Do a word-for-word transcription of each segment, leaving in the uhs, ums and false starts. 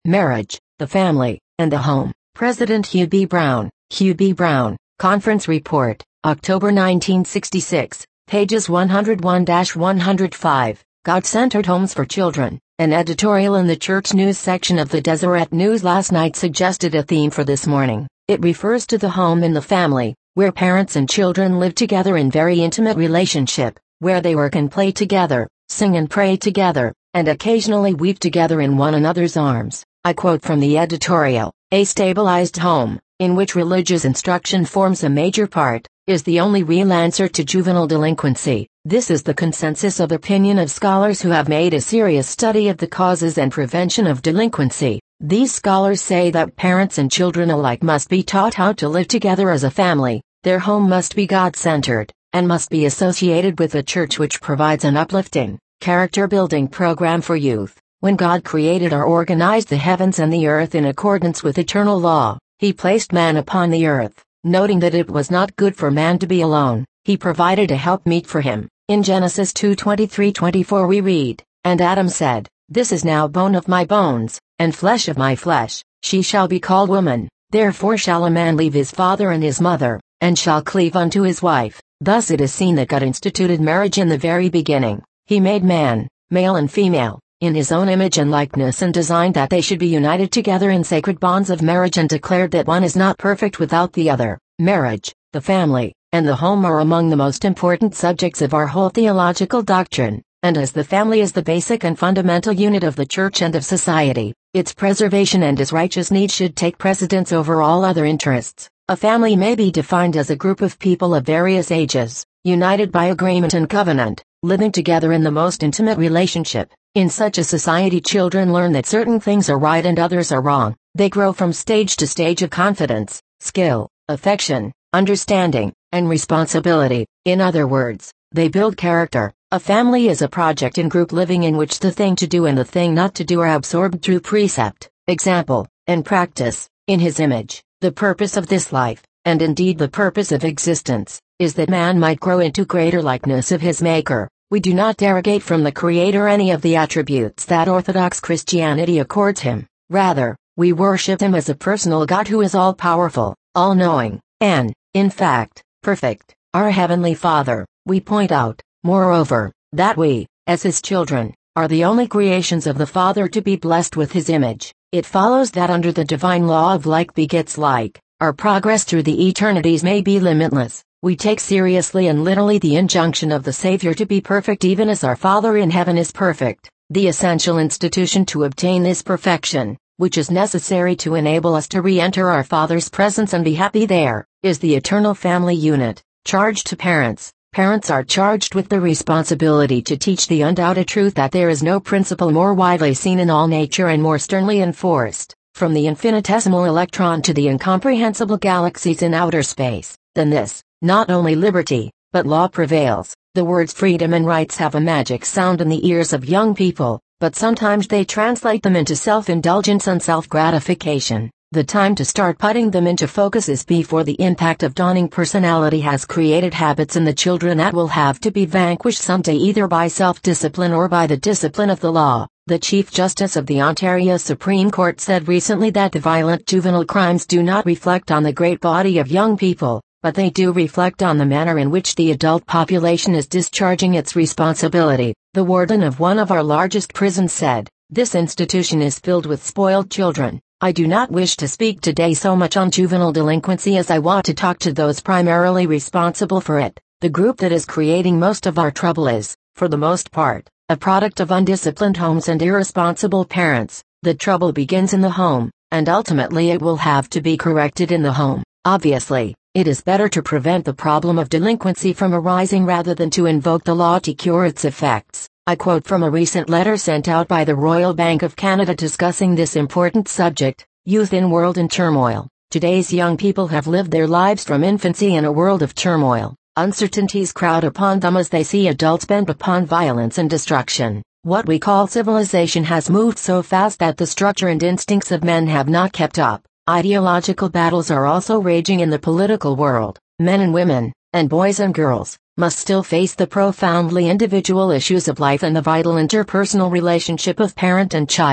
Marriage, the Family, and the Home. President Hugh B. Brown, Hugh B. Brown, Conference Report, October nineteen sixty-six, pages one hundred one to one hundred five, God-Centered Homes for Children. An editorial in the Church News section of the Deseret News last night suggested a theme for this morning. It refers to the home and the family, where parents and children live together in very intimate relationship, where they work and play together, sing and pray together, and occasionally weep together in one another's arms. I quote from the editorial: "A stabilized home, in which religious instruction forms a major part, is the only real answer to juvenile delinquency. This is the consensus of opinion of scholars who have made a serious study of the causes and prevention of delinquency. These scholars say that parents and children alike must be taught how to live together as a family, their home must be God-centered, and must be associated with a church which provides an uplifting, character-building program for youth. When God created or organized the heavens and the earth in accordance with eternal law, He placed man upon the earth, noting that it was not good for man to be alone. He provided a helpmeet for him. In Genesis two twenty-three to twenty-four we read, "And Adam said, This is now bone of my bones, and flesh of my flesh. She shall be called woman. Therefore shall a man leave his father and his mother, and shall cleave unto his wife." Thus it is seen that God instituted marriage in the very beginning. He made man, male and female, in His own image and likeness, and designed that they should be united together in sacred bonds of marriage, and declared that one is not perfect without the other. Marriage, the family, and the home are among the most important subjects of our whole theological doctrine, and as the family is the basic and fundamental unit of the church and of society, its preservation and its righteous needs should take precedence over all other interests. A family may be defined as a group of people of various ages, united by agreement and covenant, living together in the most intimate relationship. In such a society, children learn that certain things are right and others are wrong. They grow from stage to stage of confidence, skill, affection, understanding, and responsibility. In other words, they build character. A family is a project in group living in which the thing to do and the thing not to do are absorbed through precept, example, and practice. In His image, the purpose of this life, and indeed the purpose of existence, is that man might grow into greater likeness of his Maker. We do not derogate from the Creator any of the attributes that Orthodox Christianity accords Him. Rather, we worship Him as a personal God who is all-powerful, all-knowing, and, in fact, perfect. Our Heavenly Father. We point out, moreover, that we, as His children, are the only creations of the Father to be blessed with His image. It follows that under the divine law of like begets like, our progress through the eternities may be limitless. We take seriously and literally the injunction of the Savior to be perfect even as our Father in heaven is perfect. The essential institution to obtain this perfection, which is necessary to enable us to re-enter our Father's presence and be happy there, is the eternal family unit, charged to parents. Parents are charged with the responsibility to teach the undoubted truth that there is no principle more widely seen in all nature and more sternly enforced, from the infinitesimal electron to the incomprehensible galaxies in outer space, than this. Not only liberty, but law prevails. The words freedom and rights have a magic sound in the ears of young people, but sometimes they translate them into self-indulgence and self-gratification. The time to start putting them into focus is before the impact of dawning personality has created habits in the children that will have to be vanquished someday either by self-discipline or by the discipline of the law. The Chief Justice of the Ontario Supreme Court said recently that the violent juvenile crimes do not reflect on the great body of young people, but they do reflect on the manner in which the adult population is discharging its responsibility. The warden of one of our largest prisons said, "This institution is filled with spoiled children." I do not wish to speak today so much on juvenile delinquency as I want to talk to those primarily responsible for it. The group that is creating most of our trouble is, for the most part, a product of undisciplined homes and irresponsible parents. The trouble begins in the home, and ultimately it will have to be corrected in the home. Obviously, it is better to prevent the problem of delinquency from arising rather than to invoke the law to cure its effects. I quote from a recent letter sent out by the Royal Bank of Canada discussing this important subject: Youth in World in Turmoil. Today's young people have lived their lives from infancy in a world of turmoil. Uncertainties crowd upon them as they see adults bent upon violence and destruction. What we call civilization has moved so fast that the structure and instincts of men have not kept up. Ideological battles are also raging in the political world. Men and women, and boys and girls, must still face the profoundly individual issues of life and the vital interpersonal relationship of parent and child.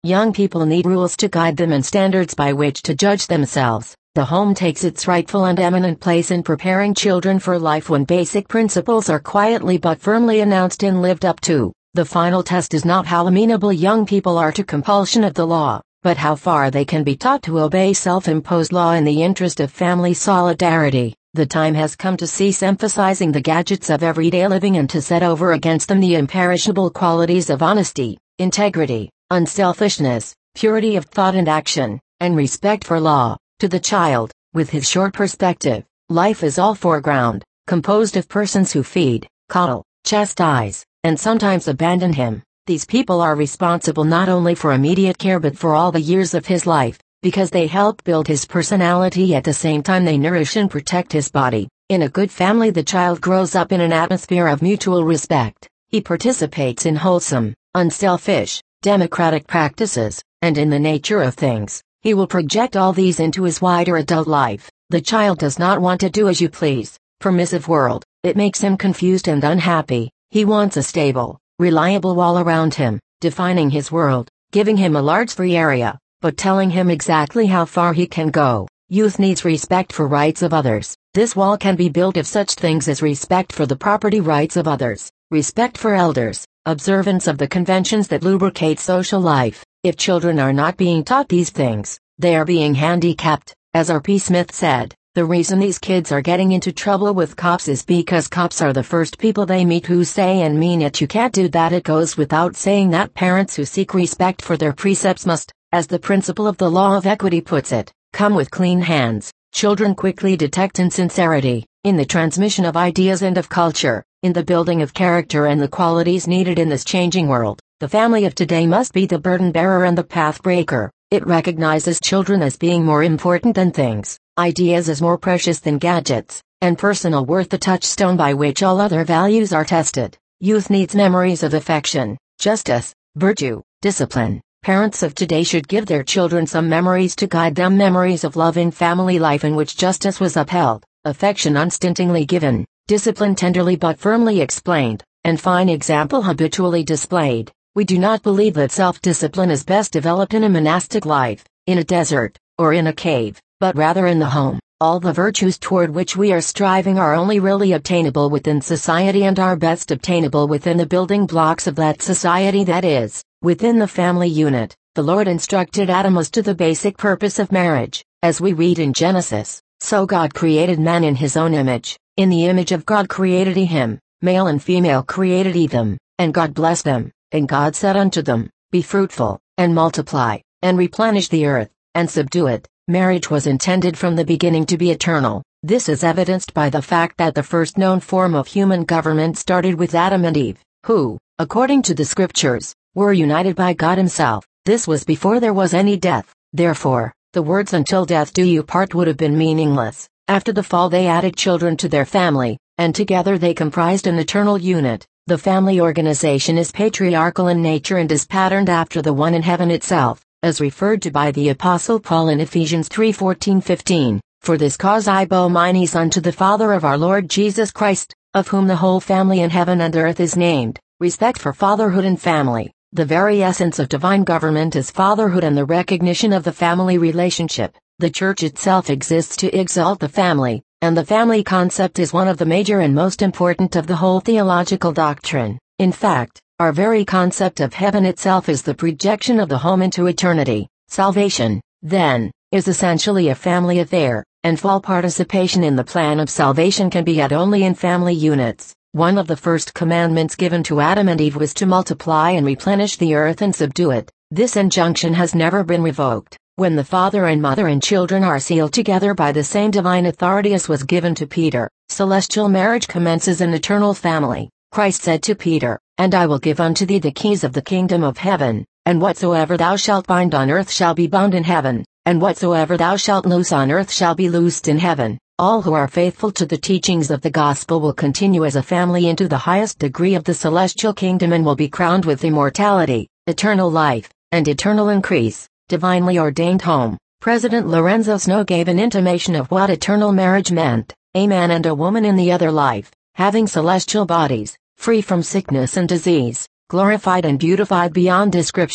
Young people need rules to guide them and standards by which to judge themselves. The home takes its rightful and eminent place in preparing children for life when basic principles are quietly but firmly announced and lived up to. The final test is not how amenable young people are to compulsion of the law, but how far they can be taught to obey self-imposed law in the interest of family solidarity. The time has come to cease emphasizing the gadgets of everyday living and to set over against them the imperishable qualities of honesty, integrity, unselfishness, purity of thought and action, and respect for law. To the child, with his short perspective, life is all foreground, composed of persons who feed, coddle, chastise, and sometimes abandon him. These people are responsible not only for immediate care but for all the years of his life, because they help build his personality at the same time they nourish and protect his body. In a good family, the child grows up in an atmosphere of mutual respect. He participates in wholesome, unselfish, democratic practices, and in the nature of things, he will project all these into his wider adult life. The child does not want to do as you please, permissive world. It makes him confused and unhappy. He wants a stable, reliable wall around him, defining his world, giving him a large free area, but telling him exactly how far he can go. Youth needs respect for rights of others. This wall can be built of such things as respect for the property rights of others, respect for elders, observance of the conventions that lubricate social life. If children are not being taught these things, they are being handicapped. As R P Smith said, the reason these kids are getting into trouble with cops is because cops are the first people they meet who say and mean it. You can't do that. It goes without saying that parents who seek respect for their precepts must, as the principle of the law of equity puts it, come with clean hands. Children quickly detect insincerity in the transmission of ideas and of culture, in the building of character and the qualities needed in this changing world. The family of today must be the burden bearer and the path breaker. It recognizes children as being more important than things, ideas as more precious than gadgets, and personal worth the touchstone by which all other values are tested. Youth needs memories of affection, justice, virtue, discipline. Parents of today should give their children some memories to guide them, memories of loving family life in which justice was upheld, affection unstintingly given, discipline tenderly but firmly explained, and fine example habitually displayed. We do not believe that self-discipline is best developed in a monastic life, in a desert, or in a cave, but rather in the home. All the virtues toward which we are striving are only really obtainable within society and are best obtainable within the building blocks of that society, that is, within the family unit. The Lord instructed Adam as to the basic purpose of marriage. As we read in Genesis, so God created man in his own image. In the image of God created he him, male and female created he them, and God blessed them. And God said unto them, Be fruitful, and multiply, and replenish the earth, and subdue it. Marriage was intended from the beginning to be eternal. This is evidenced by the fact that the first known form of human government started with Adam and Eve, who, according to the scriptures, were united by God himself. This was before there was any death. Therefore, the words until death do you part would have been meaningless. After the fall they added children to their family, and together they comprised an eternal unit. The family organization is patriarchal in nature and is patterned after the one in heaven itself, as referred to by the Apostle Paul in Ephesians three fourteen fifteen. For this cause I bow mine knees unto the Father of our Lord Jesus Christ, of whom the whole family in heaven and earth is named. Respect for fatherhood and family. The very essence of divine government is fatherhood and the recognition of the family relationship. The Church itself exists to exalt the family, and the family concept is one of the major and most important of the whole theological doctrine. In fact, our very concept of heaven itself is the projection of the home into eternity. Salvation, then, is essentially a family affair, and full participation in the plan of salvation can be had only in family units. One of the first commandments given to Adam and Eve was to multiply and replenish the earth and subdue it. This injunction has never been revoked. When the father and mother and children are sealed together by the same divine authority as was given to Peter, celestial marriage commences an eternal family. Christ said to Peter, And I will give unto thee the keys of the kingdom of heaven, and whatsoever thou shalt bind on earth shall be bound in heaven, and whatsoever thou shalt loose on earth shall be loosed in heaven. All who are faithful to the teachings of the gospel will continue as a family into the highest degree of the celestial kingdom and will be crowned with immortality, eternal life, and eternal increase. Divinely ordained home. President Lorenzo Snow gave an intimation of what eternal marriage meant: a man and a woman in the other life, having celestial bodies, free from sickness and disease, glorified and beautified beyond description,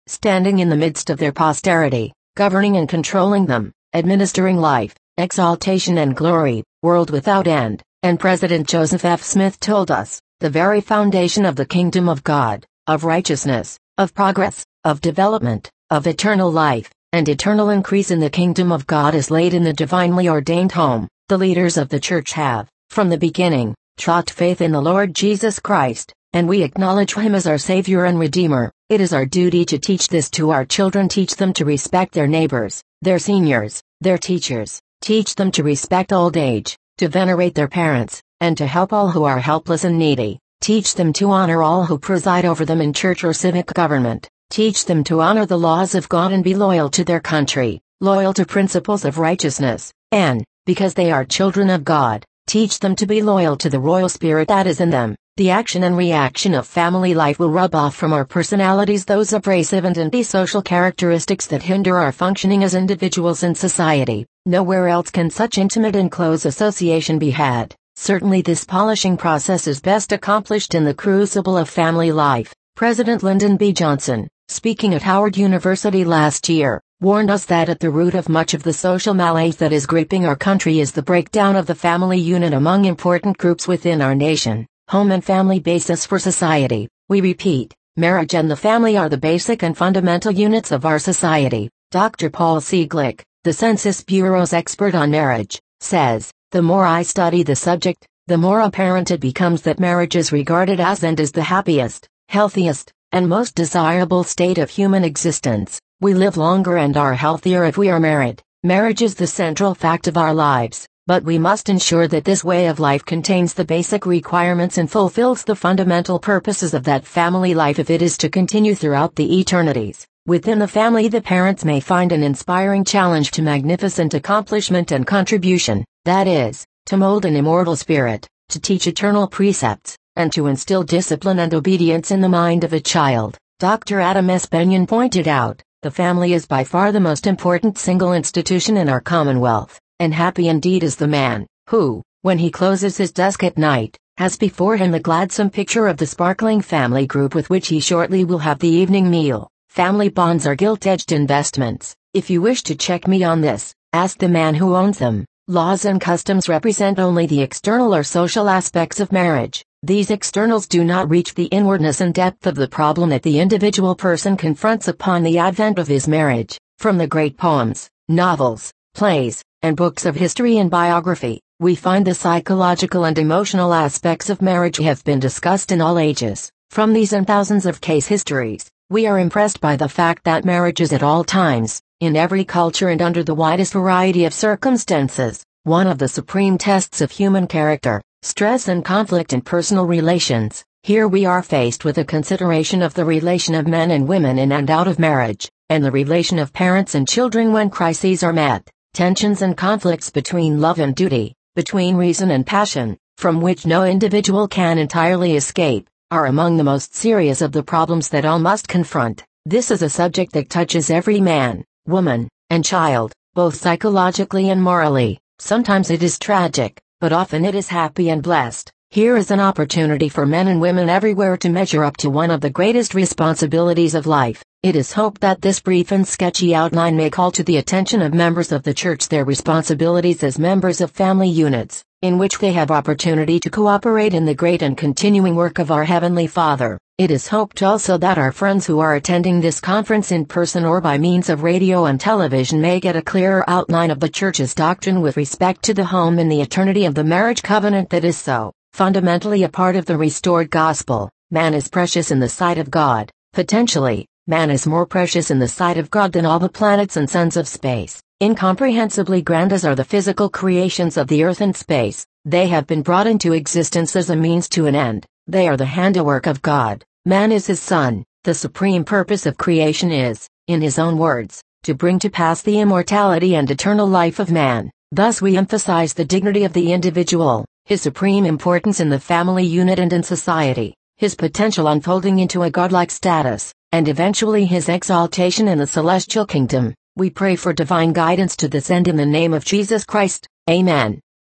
standing in the midst of their posterity, governing and controlling them, administering life, exaltation and glory, world without end. And President Joseph F. Smith told us, the very foundation of the kingdom of God, of righteousness, of progress, of development, of eternal life, and eternal increase in the kingdom of God is laid in the divinely ordained home. The leaders of the church have, from the beginning, taught faith in the Lord Jesus Christ, and we acknowledge Him as our Savior and Redeemer. It is our duty to teach this to our children. Teach them to respect their neighbors, their seniors, their teachers. Teach them to respect old age, to venerate their parents, and to help all who are helpless and needy. Teach them to honor all who preside over them in church or civic government. Teach them to honor the laws of God and be loyal to their country, loyal to principles of righteousness, and, because they are children of God, teach them to be loyal to the royal spirit that is in them. The action and reaction of family life will rub off from our personalities those abrasive and antisocial characteristics that hinder our functioning as individuals in society. Nowhere else can such intimate and close association be had. Certainly this polishing process is best accomplished in the crucible of family life. President Lyndon B. Johnson, speaking at Howard University last year, warned us that at the root of much of the social malaise that is gripping our country is the breakdown of the family unit among important groups within our nation. Home and family basis for society. We repeat, marriage and the family are the basic and fundamental units of our society. Doctor Paul C. Glick, the Census Bureau's expert on marriage, says, the more I study the subject, the more apparent it becomes that marriage is regarded as and is the happiest, healthiest, and most desirable state of human existence. We live longer and are healthier if we are married. Marriage is the central fact of our lives, but we must ensure that this way of life contains the basic requirements and fulfills the fundamental purposes of that family life if it is to continue throughout the eternities. Within the family, the parents may find an inspiring challenge to magnificent accomplishment and contribution, that is, to mold an immortal spirit, to teach eternal precepts, and to instill discipline and obedience in the mind of a child. Doctor Adam S. Benyon pointed out, the family is by far the most important single institution in our Commonwealth, and happy indeed is the man, who, when he closes his desk at night, has before him the gladsome picture of the sparkling family group with which he shortly will have the evening meal. Family bonds are gilt-edged investments. If you wish to check me on this, ask the man who owns them. Laws and customs represent only the external or social aspects of marriage. These externals do not reach the inwardness and depth of the problem that the individual person confronts upon the advent of his marriage. From the great poems, novels, plays, and books of history and biography, we find the psychological and emotional aspects of marriage have been discussed in all ages. From these and thousands of case histories, we are impressed by the fact that marriage is at all times, in every culture and under the widest variety of circumstances, one of the supreme tests of human character. Stress and conflict in personal relations. Here we are faced with a consideration of the relation of men and women in and out of marriage, and the relation of parents and children when crises are met. Tensions and conflicts between love and duty, between reason and passion, from which no individual can entirely escape, are among the most serious of the problems that all must confront. This is a subject that touches every man, woman, and child, both psychologically and morally. Sometimes it is tragic, but often it is happy and blessed. Here is an opportunity for men and women everywhere to measure up to one of the greatest responsibilities of life. It is hoped that this brief and sketchy outline may call to the attention of members of the Church their responsibilities as members of family units, in which they have opportunity to cooperate in the great and continuing work of our Heavenly Father. It is hoped also that our friends who are attending this conference in person or by means of radio and television may get a clearer outline of the Church's doctrine with respect to the home and the eternity of the marriage covenant that is so fundamentally a part of the restored gospel. Man is precious in the sight of God. Potentially, man is more precious in the sight of God than all the planets and suns of space. Incomprehensibly grand as are the physical creations of the earth and space, they have been brought into existence as a means to an end. They are the handiwork of God. Man is his son. The supreme purpose of creation is, in his own words, to bring to pass the immortality and eternal life of man. Thus we emphasize the dignity of the individual, his supreme importance in the family unit and in society, his potential unfolding into a godlike status, and eventually his exaltation in the celestial kingdom. We pray for divine guidance to this end in the name of Jesus Christ. Amen.